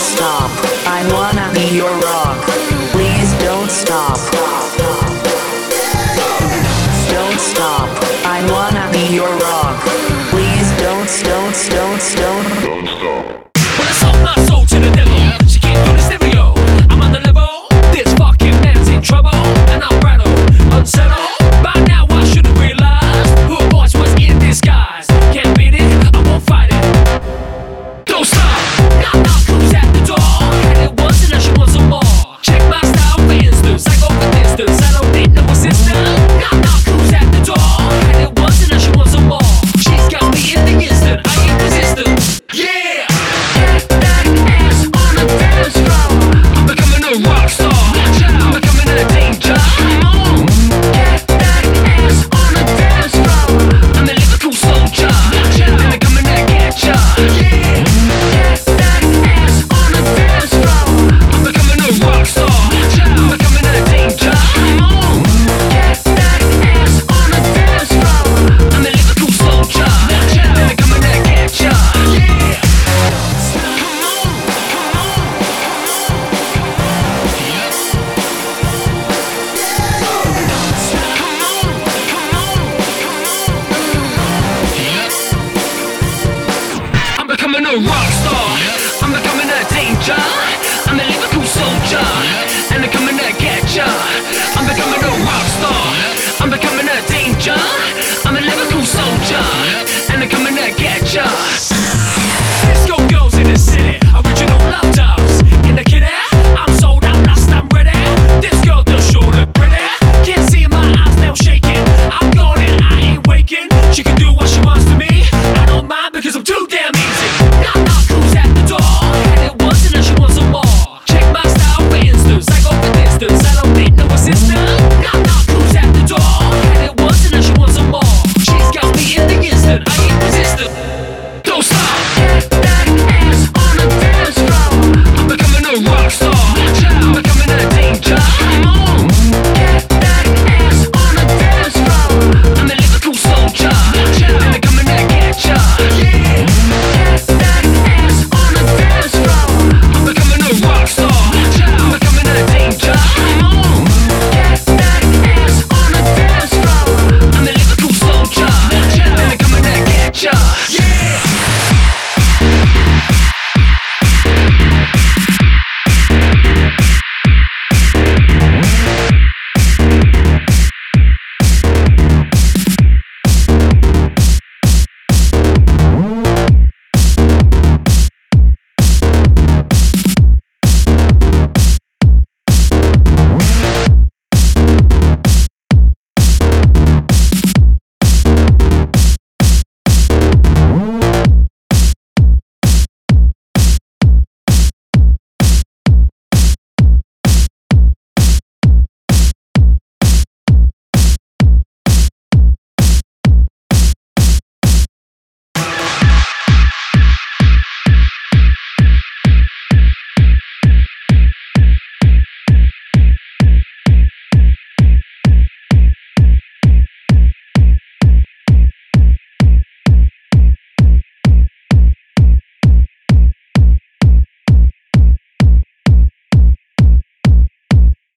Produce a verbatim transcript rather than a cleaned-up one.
stop. I wanna be your rock. Please don't stop. Don't stop. I wanna be your rock. Please don't, don't, don't, don't. Don't stop. When I sold my soul to the devil, she came through the stereo. I'm on the level. This fucking man's in trouble, and I'll rattle, unsettle. By now I should have realized who voice was in disguise. Can't beat it, I won't fight it. Don't stop. Knock knock, who's at the door? Had it once and now she wants some more. Check my style for instance, I go for distance. I don't need no assistance. Knock knock, who's at the door? Had it once and now she wants some more. She's got me in the instant, I ain't resistant. Yeah. Get that ass on the dance floor. I'm becoming a rock star. I'm becoming a danger. Come on. Get that ass on the dance floor. I'm a lyrical soldier. I'm becoming a catcher. Yeah. Get that ass on the dance floor. I'm becoming a rock star. I'm becoming a danger. Come on. Get that ass on the dance floor. I'm a lyrical soldier. I'm becoming a catcher. Yeah. Come on. Come on. I'm becoming a rock star. I'm becoming a danger. I'm a lyrical soldier.